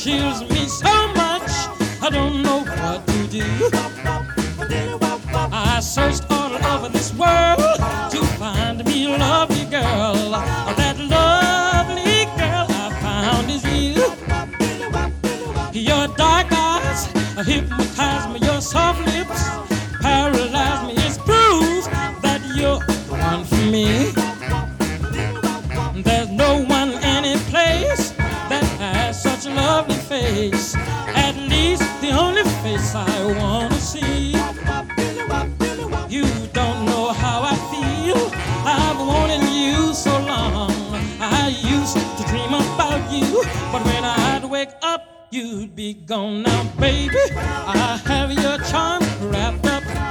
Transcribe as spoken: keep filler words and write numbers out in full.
chills me so much, I don't know what to do. I searched all over this world to find me a lovely girl. That lovely girl I found is you. Your dark eyes hypnotize me, your soft lips paralyze me. It's proof that you're the one for me. There's no one any place that has such a lovely face. At least the only face I wanna see. You don't know how I feel. I've wanted you so long. I used to dream about you, but when I'd wake up, you'd be gone now, baby. I have your charm.